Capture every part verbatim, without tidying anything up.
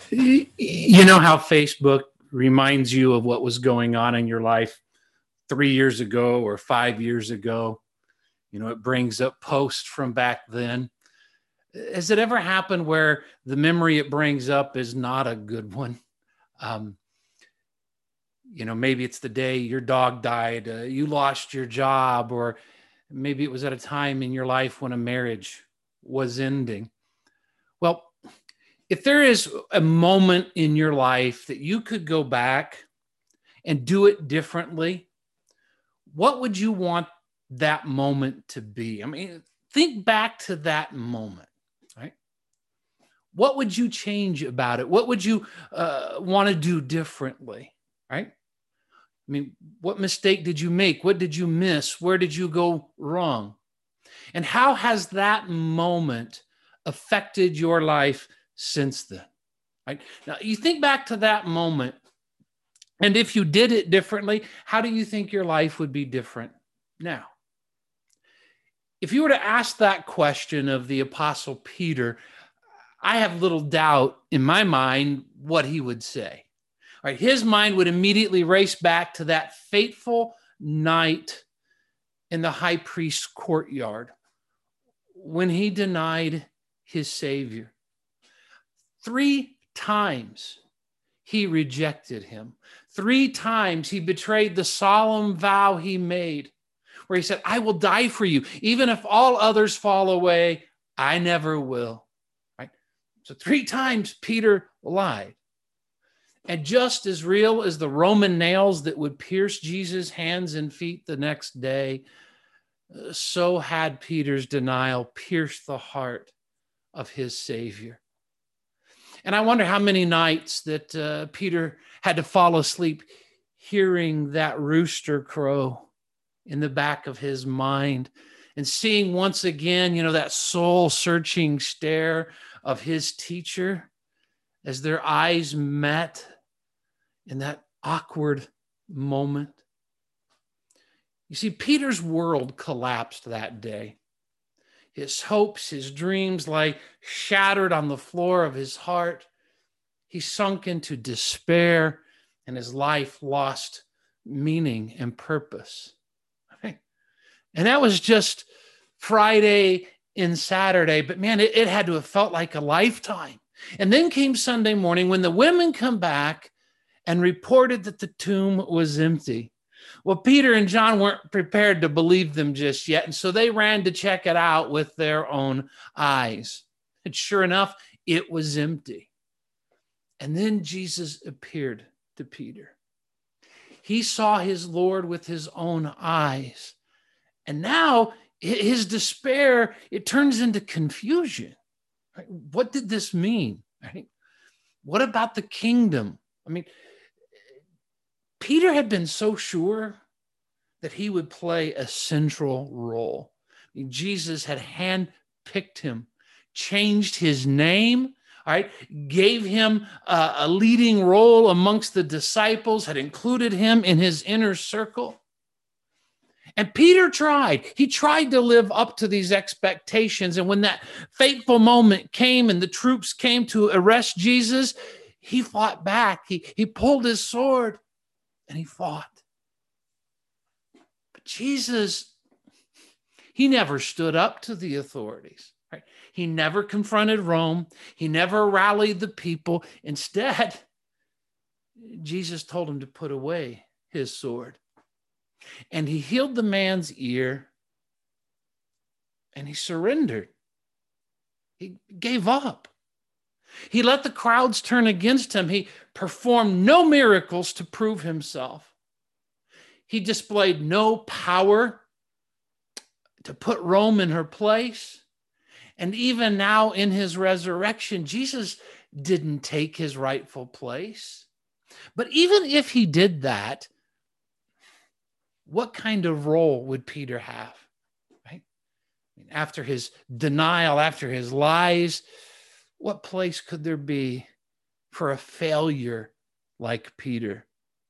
You know how Facebook reminds you of what was going on in your life three years ago or five years ago? You know, it brings up posts from back then. Has it ever happened where the memory it brings up is not a good one? Um, you know, maybe it's the day your dog died, uh, you lost your job, or maybe it was at a time in your life when a marriage was ending. Well, if there is a moment in your life that you could go back and do it differently, what would you want that moment to be? I mean, think back to that moment, right? What would you change about it? What would you uh, want to do differently, right? I mean, what mistake did you make? What did you miss? Where did you go wrong? And how has that moment affected your life since then? Right? Now, you think back to that moment, and if you did it differently, how do you think your life would be different now? If you were to ask that question of the Apostle Peter, I have little doubt in my mind what he would say. All right, his mind would immediately race back to that fateful night in the high priest's courtyard when he denied his Savior. Three times he rejected him. Three times he betrayed the solemn vow he made, where he said, I will die for you. Even if all others fall away, I never will. Right? So three times Peter lied. And just as real as the Roman nails that would pierce Jesus' hands and feet the next day, so had Peter's denial pierced the heart of his Savior. And I wonder how many nights that uh, Peter had to fall asleep hearing that rooster crow in the back of his mind and seeing once again, you know, that soul-searching stare of his teacher as their eyes met in that awkward moment. You see, Peter's world collapsed that day. His hopes, his dreams lay shattered on the floor of his heart. He sunk into despair, and his life lost meaning and purpose. Right? And that was just Friday and Saturday, but man, it, it had to have felt like a lifetime. And then came Sunday morning when the women come back and reported that the tomb was empty. Well, Peter and John weren't prepared to believe them just yet, and so they ran to check it out with their own eyes. And sure enough, it was empty. And then Jesus appeared to Peter. He saw his Lord with his own eyes. And now his despair, it turns into confusion. Right? What did this mean? Right? What about the kingdom? I mean, Peter had been so sure that he would play a central role. I mean, Jesus had handpicked him, changed his name, all right, gave him a, a leading role amongst the disciples, had included him in his inner circle. And Peter tried. He tried to live up to these expectations. And when that fateful moment came and the troops came to arrest Jesus, he fought back. He, he pulled his sword and he fought. But Jesus, he never stood up to the authorities. Right? He never confronted Rome. He never rallied the people. Instead, Jesus told him to put away his sword. And he healed the man's ear, and he surrendered. He gave up. He let the crowds turn against him. He performed no miracles to prove himself. He displayed no power to put Rome in her place. And even now in his resurrection, Jesus didn't take his rightful place. But even if he did that, what kind of role would Peter have? Right? After his denial, after his lies, what place could there be for a failure like Peter?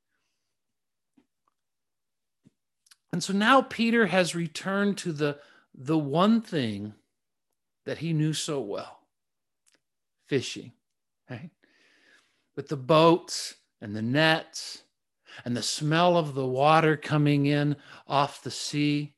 And so now Peter has returned to the, the one thing that he knew so well, fishing. Right? with the boats and the nets and the smell of the water coming in off the sea.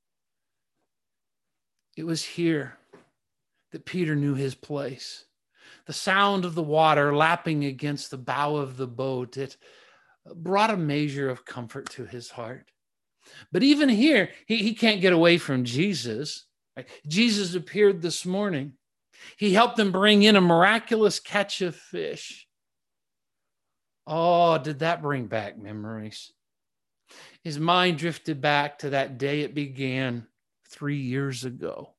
It was here that Peter knew his place. The sound of the water lapping against the bow of the boat, it brought a measure of comfort to his heart. But even here, he, he can't get away from Jesus. Right? Jesus appeared this morning. He helped them bring in a miraculous catch of fish. Oh, did that bring back memories? His mind drifted back to that day it began three years ago.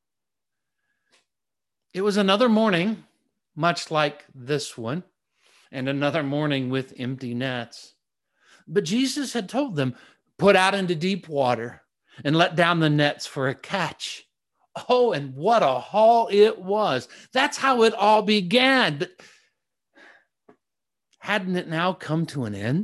It was another morning, much like this one, and another morning with empty nets. But Jesus had told them, put out into deep water and let down the nets for a catch. Oh, and what a haul it was. That's how it all began. But hadn't it now come to an end?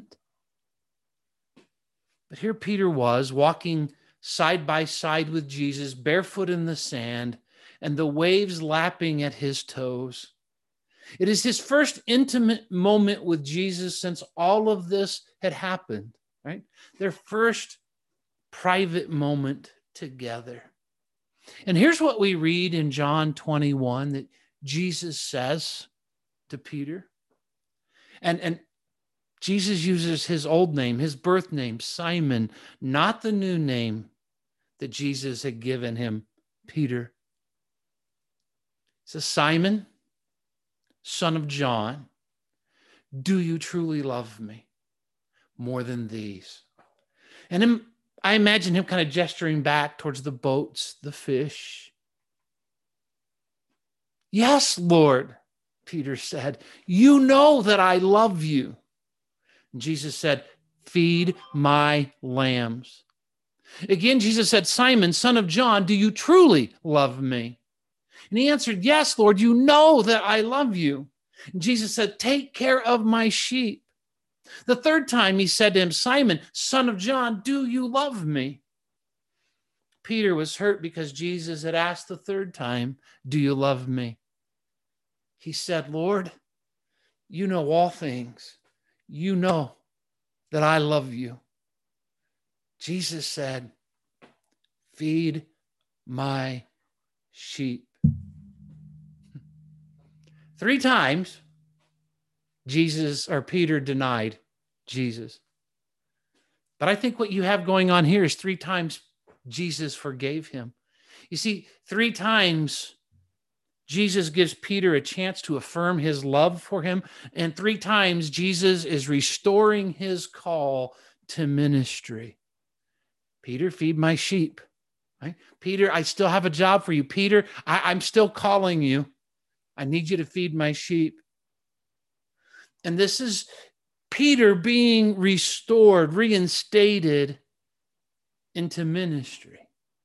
But here Peter was walking side by side with Jesus, barefoot in the sand, and the waves lapping at his toes. It is his first intimate moment with Jesus since all of this had happened, right? Their first private moment together. And here's what we read in John twenty-one that Jesus says to Peter. And, and Jesus uses his old name, his birth name, Simon, not the new name that Jesus had given him, Peter. He says, Simon, son of John, do you truly love me more than these? And him, I imagine him kind of gesturing back towards the boats, the fish. Yes, Lord, Peter said, you know that I love you. And Jesus said, feed my lambs. Again, Jesus said, Simon, son of John, do you truly love me? And he answered, yes, Lord, you know that I love you. And Jesus said, take care of my sheep. The third time he said to him, Simon, son of John, do you love me? Peter was hurt because Jesus had asked the third time, do you love me? He said, Lord, you know all things. You know that I love you. Jesus said, feed my sheep. Three times, Jesus or Peter denied Jesus. But I think what you have going on here is three times Jesus forgave him. You see, three times Jesus gives Peter a chance to affirm his love for him. And three times Jesus is restoring his call to ministry. Peter, feed my sheep. Right? Peter, I still have a job for you. Peter, I, I'm still calling you. I need you to feed my sheep. And this is Peter being restored, reinstated into ministry.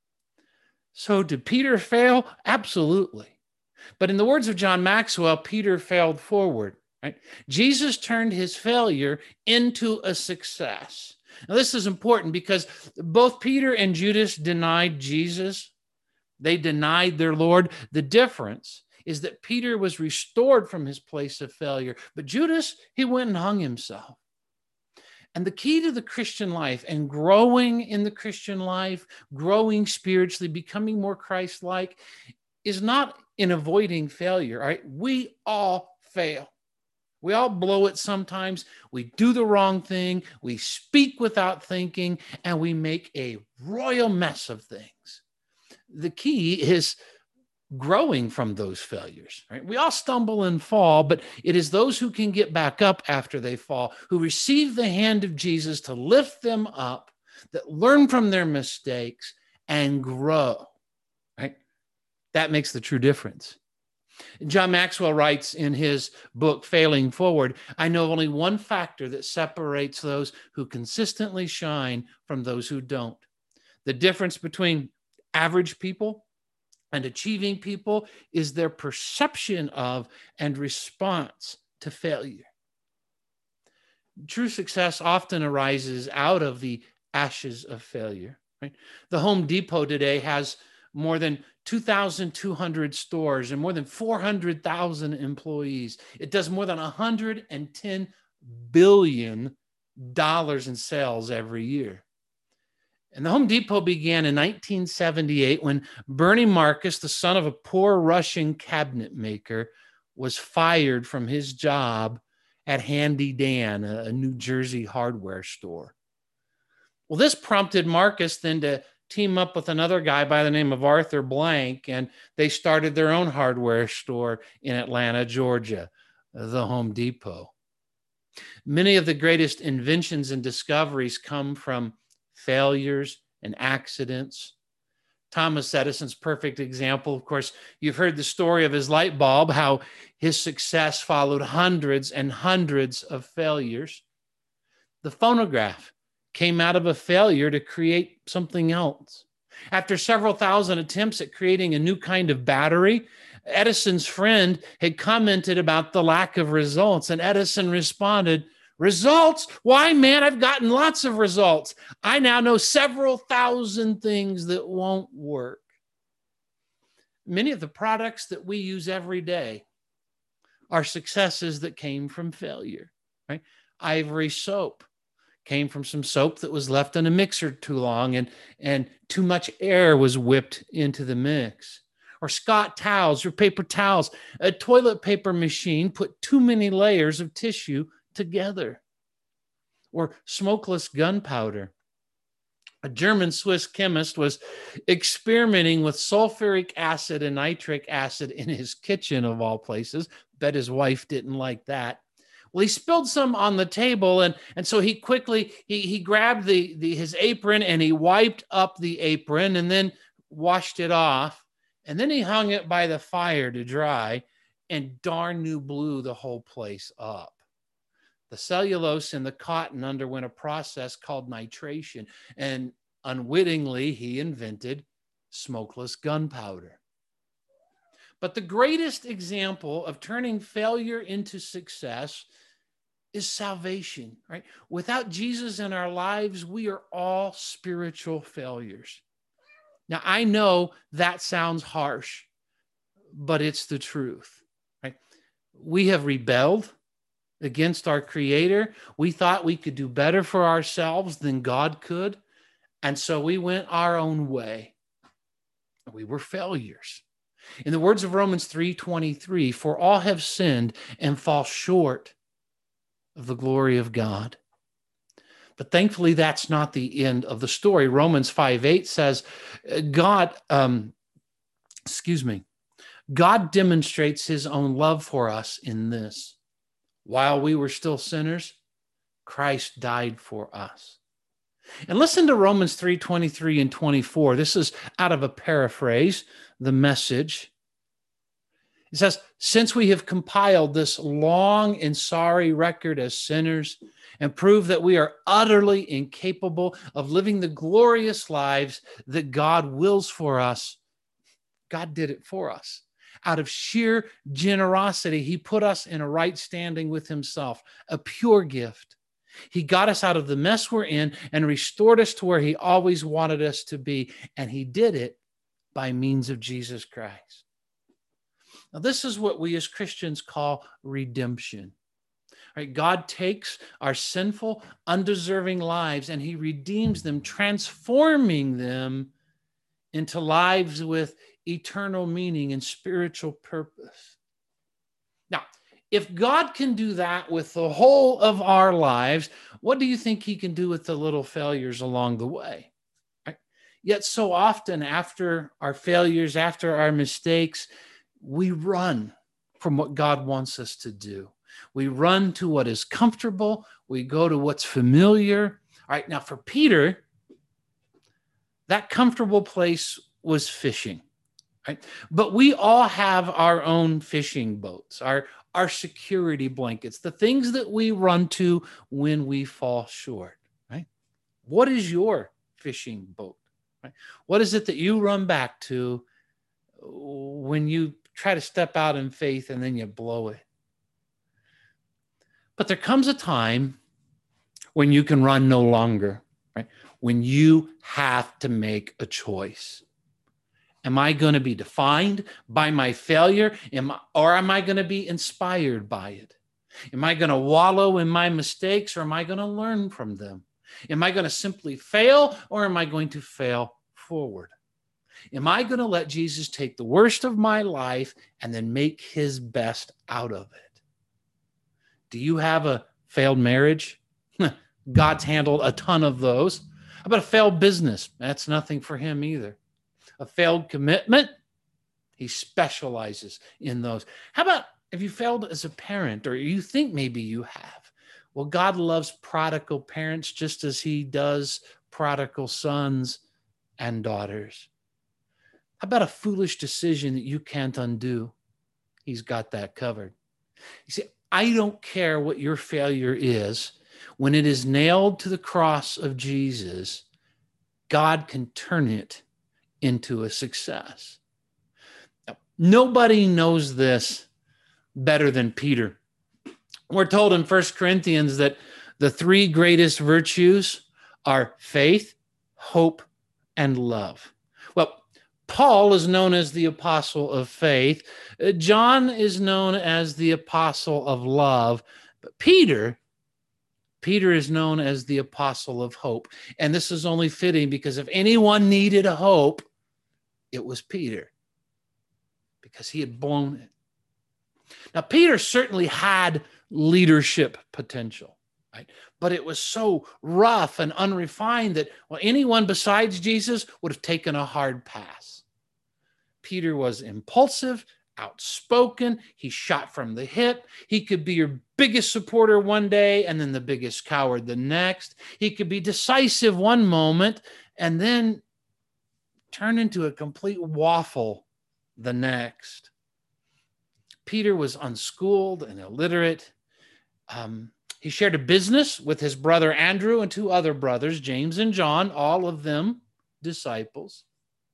So did Peter fail? Absolutely. But in the words of John Maxwell, Peter failed forward. Right? Jesus turned his failure into a success. Now, this is important because both Peter and Judas denied Jesus. They denied their Lord. The difference is that Peter was restored from his place of failure, but Judas, he went and hung himself. And the key to the Christian life and growing in the Christian life, growing spiritually, becoming more Christ-like, is not in avoiding failure. Right? We all fail. We all blow it sometimes. We do the wrong thing. We speak without thinking, and we make a royal mess of things. The key is growing from those failures. Right? We all stumble and fall, but it is those who can get back up after they fall, who receive the hand of Jesus to lift them up, that learn from their mistakes and grow. Right? That makes the true difference. John Maxwell writes in his book, Failing Forward, I know only one factor that separates those who consistently shine from those who don't. The difference between average people and achieving people is their perception of and response to failure. True success often arises out of the ashes of failure. Right? The Home Depot today has more than two thousand two hundred stores and more than four hundred thousand employees. It does more than one hundred ten billion dollars in sales every year. And the Home Depot began in nineteen seventy-eight when Bernie Marcus, the son of a poor Russian cabinet maker, was fired from his job at Handy Dan, a New Jersey hardware store. Well, this prompted Marcus then to team up with another guy by the name of Arthur Blank, and they started their own hardware store in Atlanta, Georgia, the Home Depot. Many of the greatest inventions and discoveries come from failures and accidents. Thomas Edison's perfect example. Of course, you've heard the story of his light bulb, how his success followed hundreds and hundreds of failures. The phonograph came out of a failure to create something else. After several thousand attempts at creating a new kind of battery, Edison's friend had commented about the lack of results, and Edison responded, "Results? Why, man, I've gotten lots of results. I now know several thousand things that won't work." Many of the products that we use every day are successes that came from failure, right? Ivory soap came from some soap that was left in a mixer too long, and, and too much air was whipped into the mix. Or Scott towels or paper towels. A toilet paper machine put too many layers of tissue together. Or smokeless gunpowder. A German-Swiss chemist was experimenting with sulfuric acid and nitric acid in his kitchen, of all places. Bet his wife didn't like that. Well, he spilled some on the table, and, and so he quickly, he, he grabbed the, the his apron and he wiped up the apron and then washed it off. And then he hung it by the fire to dry, and darn new blew the whole place up. The cellulose in the cotton underwent a process called nitration, and unwittingly he invented smokeless gunpowder. But the greatest example of turning failure into success is salvation, right? Without Jesus in our lives, we are all spiritual failures. Now, I know that sounds harsh, but it's the truth, right? We have rebelled against our Creator. We thought we could do better for ourselves than God could, and so we went our own way. We were failures. In the words of Romans three twenty-three, for all have sinned and fall short of the glory of God. But thankfully, that's not the end of the story. Romans five eight says, God, um, excuse me, God demonstrates his own love for us in this. While we were still sinners, Christ died for us. And listen to Romans three twenty-three and twenty-four. This is out of a paraphrase, the Message. It says, since we have compiled this long and sorry record as sinners and prove that we are utterly incapable of living the glorious lives that God wills for us, God did it for us. Out of sheer generosity, he put us in a right standing with himself, a pure gift. He got us out of the mess we're in and restored us to where he always wanted us to be. And he did it by means of Jesus Christ. Now, this is what we as Christians call redemption. Right? God takes our sinful, undeserving lives and he redeems them, transforming them into lives with eternal meaning and spiritual purpose. Now, if God can do that with the whole of our lives, what do you think he can do with the little failures along the way? Right? Yet so often after our failures, after our mistakes, we run from what God wants us to do. We run to what is comfortable. We go to what's familiar. All right, now for Peter, that comfortable place was fishing. Right? But we all have our own fishing boats, our, our security blankets, the things that we run to when we fall short. Right? What is your fishing boat? Right? What is it that you run back to when you try to step out in faith and then you blow it? But there comes a time when you can run no longer, right? When you have to make a choice. Am I going to be defined by my failure? Am I, or am I going to be inspired by it? Am I going to wallow in my mistakes, or am I going to learn from them? Am I going to simply fail, or am I going to fail forward? Am I going to let Jesus take the worst of my life and then make his best out of it? Do you have a failed marriage? God's handled a ton of those. How about a failed business? That's nothing for him either. A failed commitment? He specializes in those. How about if you failed as a parent, or you think maybe you have? Well, God loves prodigal parents just as he does prodigal sons and daughters. How about a foolish decision that you can't undo? He's got that covered. You see, I don't care what your failure is. When it is nailed to the cross of Jesus, God can turn it into a success. Now, nobody knows this better than Peter. We're told in First Corinthians that the three greatest virtues are faith, hope, and love. Well, Paul is known as the apostle of faith. John is known as the apostle of love. But Peter, Peter is known as the apostle of hope. And this is only fitting because if anyone needed a hope, it was Peter, because he had blown it. Now, Peter certainly had leadership potential, right? But it was so rough and unrefined that, well, anyone besides Jesus would have taken a hard pass. Peter was impulsive, outspoken. He shot from the hip. He could be your biggest supporter one day and then the biggest coward the next. He could be decisive one moment and then turn into a complete waffle the next. Peter was unschooled and illiterate. Um, he shared a business with his brother Andrew and two other brothers, James and John, all of them disciples.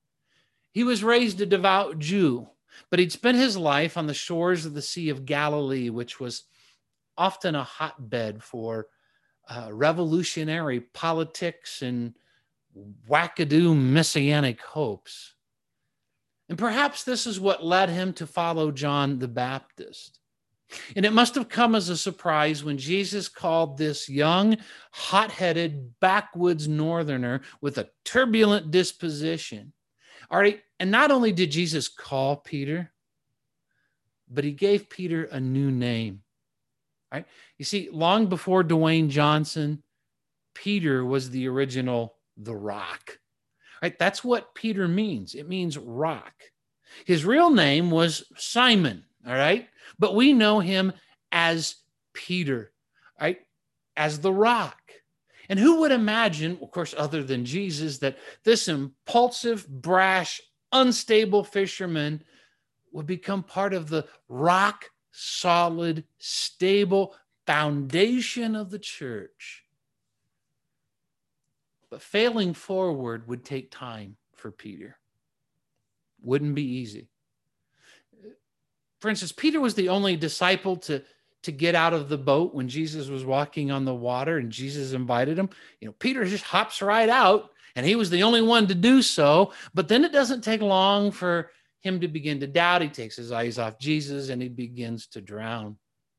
He was raised a devout Jew, but he'd spent his life on the shores of the Sea of Galilee, which was often a hotbed for uh, revolutionary politics and wackadoo messianic hopes. And perhaps this is what led him to follow John the Baptist. And it must have come as a surprise when Jesus called this young, hot-headed, backwoods northerner with a turbulent disposition. All right, and not only did Jesus call Peter, but he gave Peter a new name. Right? You see, long before Dwayne Johnson, Peter was the original The Rock. Right? That's what Peter means. It means rock. His real name was Simon, all right? But we know him as Peter, right? As the rock. And who would imagine, of course, other than Jesus, that this impulsive, brash, unstable fisherman would become part of the rock solid, stable foundation of the church? But failing forward would take time for Peter. Wouldn't be easy. For instance, Peter was the only disciple to, to get out of the boat when Jesus was walking on the water and Jesus invited him. You know, Peter just hops right out, and he was the only one to do so. But then it doesn't take long for him to begin to doubt. He takes his eyes off Jesus and he begins to drown.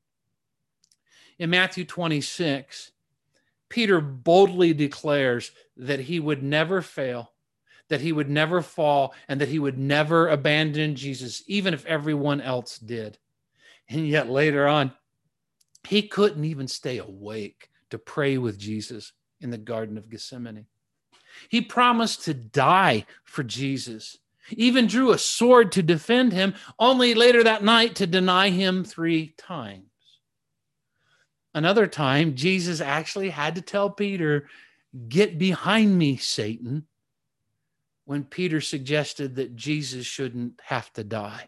In Matthew twenty-six, Peter boldly declares that he would never fail, that he would never fall, and that he would never abandon Jesus, even if everyone else did. And yet later on, he couldn't even stay awake to pray with Jesus in the Garden of Gethsemane. He promised to die for Jesus, even drew a sword to defend him, only later that night to deny him three times. Another time, Jesus actually had to tell Peter, "Get behind me, Satan," when Peter suggested that Jesus shouldn't have to die.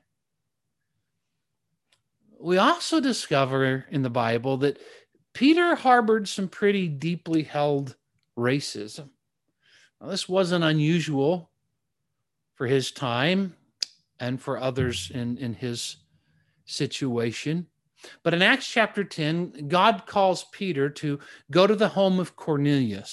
We also discover in the Bible that Peter harbored some pretty deeply held racism. Now, this wasn't unusual for his time and for others in, in his situation. But in Acts chapter ten, God calls Peter to go to the home of Cornelius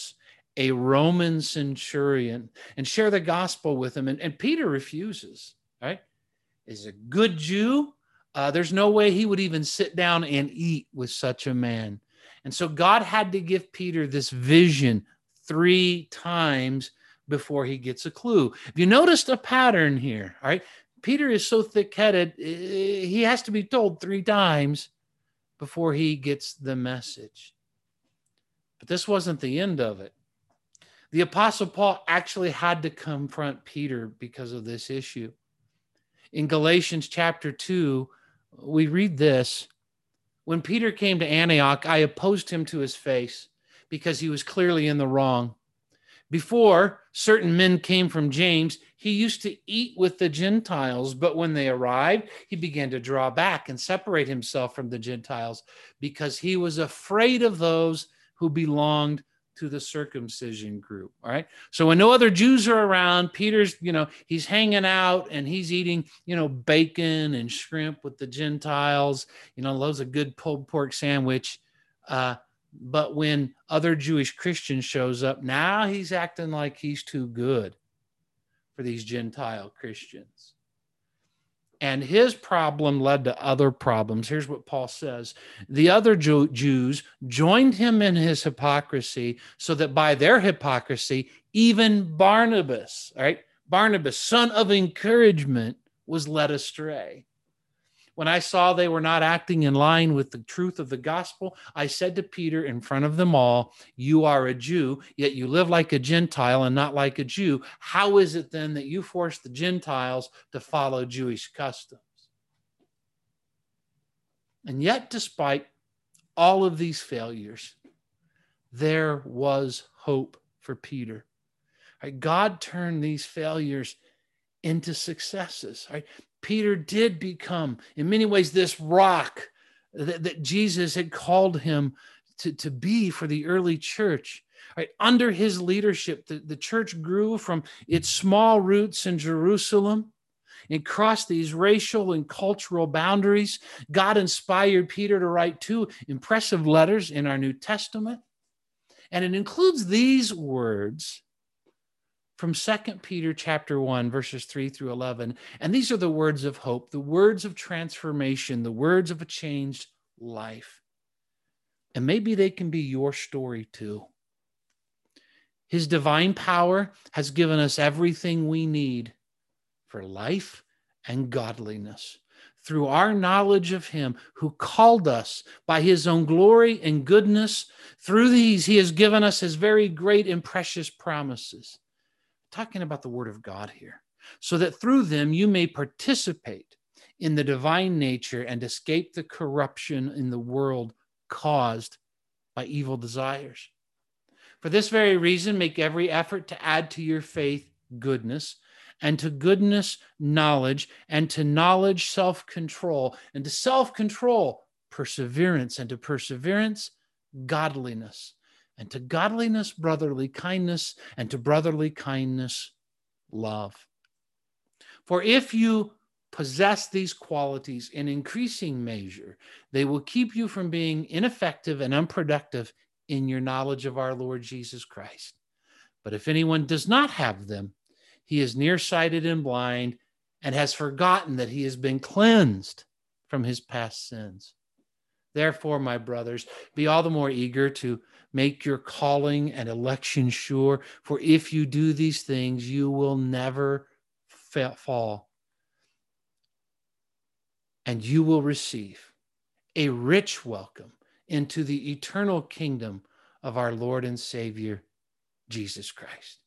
a Roman centurion, and share the gospel with him. And, and Peter refuses, right? Is a good Jew. Uh, there's no way he would even sit down and eat with such a man. And so God had to give Peter this vision three times before he gets a clue. If you noticed a pattern here, all right, Peter is so thick-headed, he has to be told three times before he gets the message. But this wasn't the end of it. The Apostle Paul actually had to confront Peter because of this issue. In Galatians chapter two, we read this: when Peter came to Antioch, I opposed him to his face because he was clearly in the wrong. Before certain men came from James, he used to eat with the Gentiles, but when they arrived, he began to draw back and separate himself from the Gentiles because he was afraid of those who belonged to the circumcision group. All right. So when no other Jews are around, Peter's, you know, he's hanging out and he's eating, you know, bacon and shrimp with the Gentiles, you know, loves a good pulled pork sandwich. Uh, but when other Jewish Christians shows up, now he's acting like he's too good for these Gentile Christians. And his problem led to other problems. Here's what Paul says. The other Jews joined him in his hypocrisy so that by their hypocrisy, even Barnabas, all right, Barnabas, son of encouragement, was led astray. When I saw they were not acting in line with the truth of the gospel, I said to Peter in front of them all, you are a Jew, yet you live like a Gentile and not like a Jew. How is it then that you force the Gentiles to follow Jewish customs? And yet, despite all of these failures, there was hope for Peter. Right? God turned these failures into successes. Right? Peter did become, in many ways, this rock that, that Jesus had called him to, to be for the early church. Right? Under his leadership, the, the church grew from its small roots in Jerusalem and crossed these racial and cultural boundaries. God inspired Peter to write two impressive letters in our New Testament. And it includes these words from Second Peter chapter one, verses three through eleven. And these are the words of hope, the words of transformation, the words of a changed life. And maybe they can be your story too. His divine power has given us everything we need for life and godliness through our knowledge of him who called us by his own glory and goodness. Through these, he has given us his very great and precious promises. Talking about the word of God here, so that through them you may participate in the divine nature and escape the corruption in the world caused by evil desires. For this very reason, make every effort to add to your faith goodness, and to goodness knowledge, and to knowledge self-control, and to self-control perseverance, and to perseverance godliness, and to godliness, brotherly kindness, and to brotherly kindness, love. For if you possess these qualities in increasing measure, they will keep you from being ineffective and unproductive in your knowledge of our Lord Jesus Christ. But if anyone does not have them, he is nearsighted and blind and has forgotten that he has been cleansed from his past sins. Therefore, my brothers, be all the more eager to make your calling and election sure, for if you do these things, you will never fa- fall, and you will receive a rich welcome into the eternal kingdom of our Lord and Savior, Jesus Christ.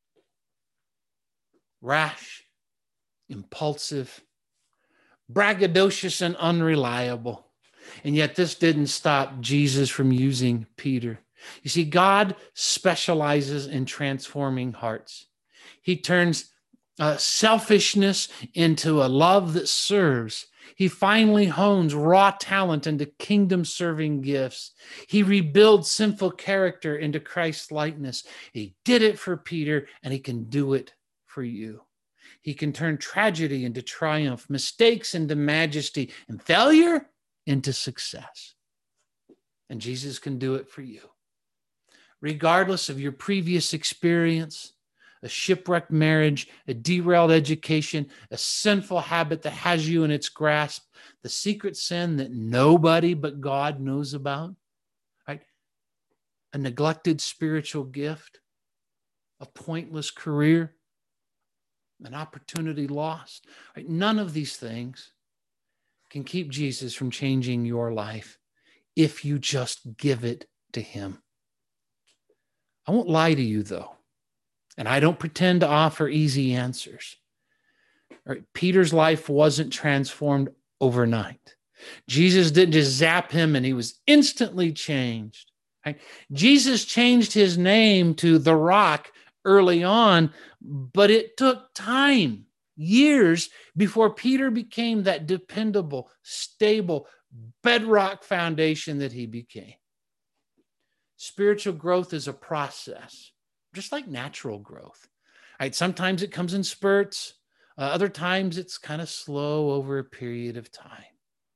Rash, impulsive, braggadocious, and unreliable. And yet this didn't stop Jesus from using Peter. You see, God specializes in transforming hearts. He turns uh, selfishness into a love that serves. He finally hones raw talent into kingdom-serving gifts. He rebuilds sinful character into Christ's likeness. He did it for Peter, and he can do it for you. He can turn tragedy into triumph, mistakes into majesty, and failure into success. And Jesus can do it for you. regardless of your previous experience, a shipwrecked marriage, a derailed education, a sinful habit that has you in its grasp, the secret sin that nobody but God knows about, right? A neglected spiritual gift, a pointless career, an opportunity lost. Right? None of these things can keep Jesus from changing your life if you just give it to him. I won't lie to you, though, and I don't pretend to offer easy answers. Right? Peter's life wasn't transformed overnight. Jesus didn't just zap him and he was instantly changed. Right? Jesus changed his name to the Rock early on, but it took time, years, before Peter became that dependable, stable, bedrock foundation that he became. Spiritual growth is a process, just like natural growth. Right? Sometimes it comes in spurts. Uh, other times it's kind of slow over a period of time.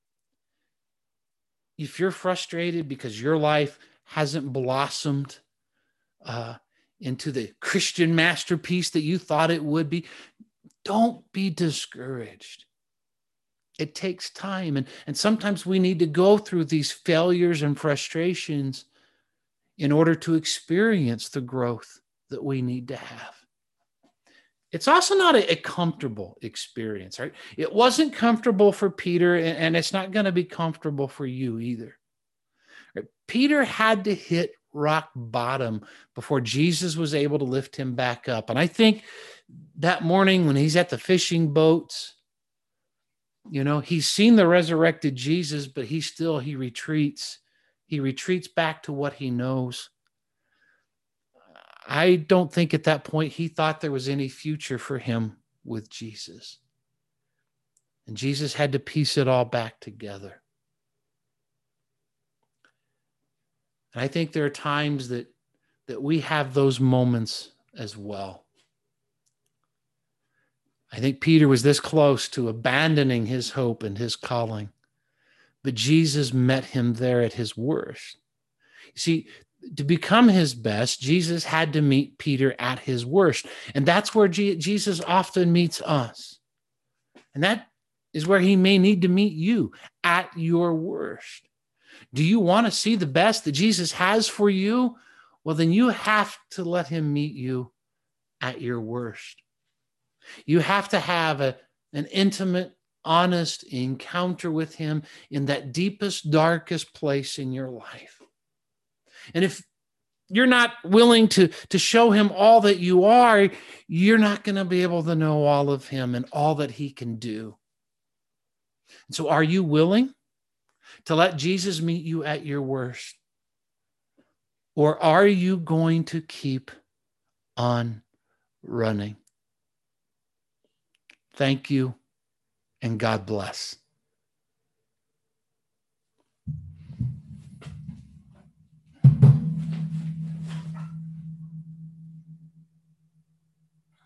If you're frustrated because your life hasn't blossomed uh, into the Christian masterpiece that you thought it would be, don't be discouraged. It takes time. And, and sometimes we need to go through these failures and frustrations in order to experience the growth that we need to have. It's also not a, a comfortable experience, right? It wasn't comfortable for Peter, and, and it's not going to be comfortable for you either. Right? Peter had to hit rock bottom before Jesus was able to lift him back up. And I think that morning when he's at the fishing boats, you know, he's seen the resurrected Jesus, but he still, he retreats. He retreats back to what he knows. I don't think at that point he thought there was any future for him with Jesus. And Jesus had to piece it all back together. And I think there are times that, that we have those moments as well. I think Peter was this close to abandoning his hope and his calling, but Jesus met him there at his worst. You see, to become his best, Jesus had to meet Peter at his worst. And that's where G- Jesus often meets us. And that is where he may need to meet you, at your worst. Do you want to see the best that Jesus has for you? Well, then you have to let him meet you at your worst. You have to have a, an intimate, honest encounter with him in that deepest, darkest place in your life. And if you're not willing to, to show him all that you are, you're not going to be able to know all of him and all that he can do. And so are you willing to let Jesus meet you at your worst? Or are you going to keep on running? Thank you, and God bless.